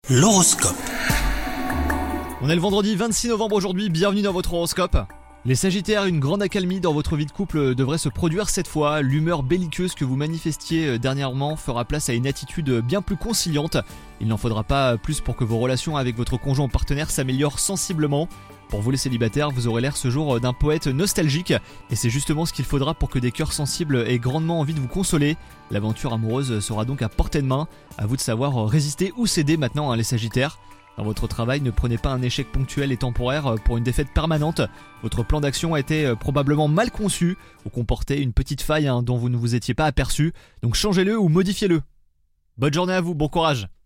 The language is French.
L'horoscope. On est le vendredi 26 novembre aujourd'hui, bienvenue dans votre horoscope. Les Sagittaires, une grande accalmie dans votre vie de couple devrait se produire cette fois. L'humeur belliqueuse que vous manifestiez dernièrement fera place à une attitude bien plus conciliante. Il n'en faudra pas plus pour que vos relations avec votre conjoint ou partenaire s'améliorent sensiblement. Pour vous les célibataires, vous aurez l'air ce jour d'un poète nostalgique et c'est justement ce qu'il faudra pour que des cœurs sensibles aient grandement envie de vous consoler. L'aventure amoureuse sera donc à portée de main. À vous de savoir résister ou céder maintenant, les Sagittaires. Dans votre travail, ne prenez pas un échec ponctuel et temporaire pour une défaite permanente. Votre plan d'action a été probablement mal conçu ou comportait une petite faille dont vous ne vous étiez pas aperçu. Donc changez-le ou modifiez-le. Bonne journée à vous, bon courage.